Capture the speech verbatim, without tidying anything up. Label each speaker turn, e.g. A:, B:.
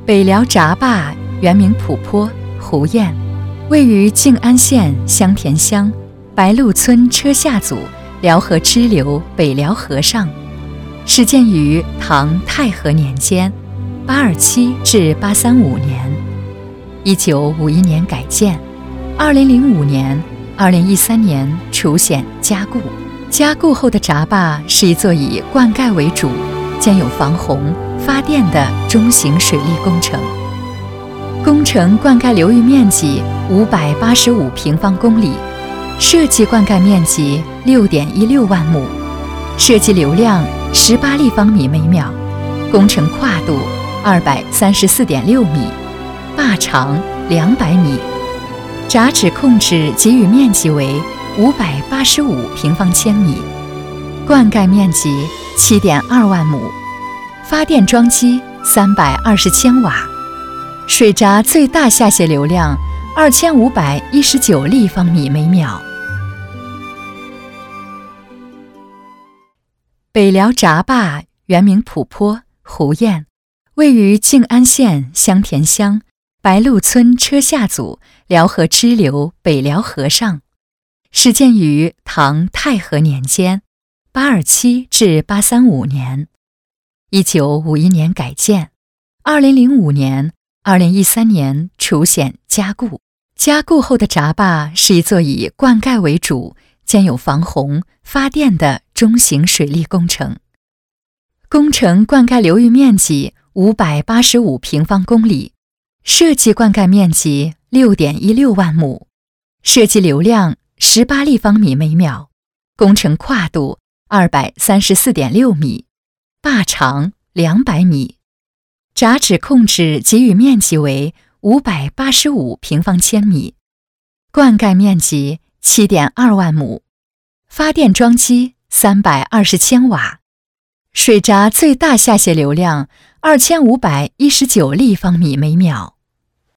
A: 北辽闸坝原名普坡，胡堰，位于靖安县香田乡白鹿村车下组辽河支流北辽河上，始建于唐太和年间（八二七至八三五年），一九五一年改建，二零零五年、二零一三年除险加固。加固后的闸坝是一座以灌溉为主，兼有防洪、发电的中型水利工程。工程灌溉流域面积五百八十五平方公里，设计灌溉面积六点一六万亩，设计流量十八立方米每秒，工程跨度二百三十四点六米，坝长两百米，闸址控制给予面积为五百八十五平方千米，灌溉面积七点二万亩，发电装机三百二十千瓦，水闸最大下泄流量二千五百一十九立方米每秒。北辽闸坝原名普坡，胡堰，位于靖安县香田乡白鹿村车下组辽河支流北辽河上，始建于唐太和年间（八二七至八三五年），一九五一年改建，二零零五年、二零一三年除险加固。加固后的闸坝是一座以灌溉为主，兼有防洪、发电的中型水利工程。工程灌溉流域面积五百八十五平方公里，设计灌溉面积六点一六万亩，设计流量十八立方米每秒，工程跨度二百三十四点六米，坝长两百米，闸址控制给予面积为五百八十五平方千米，灌溉面积七点二万亩，发电装机三百二十千瓦，水闸最大下泄流量二千五百一十九立方米每秒。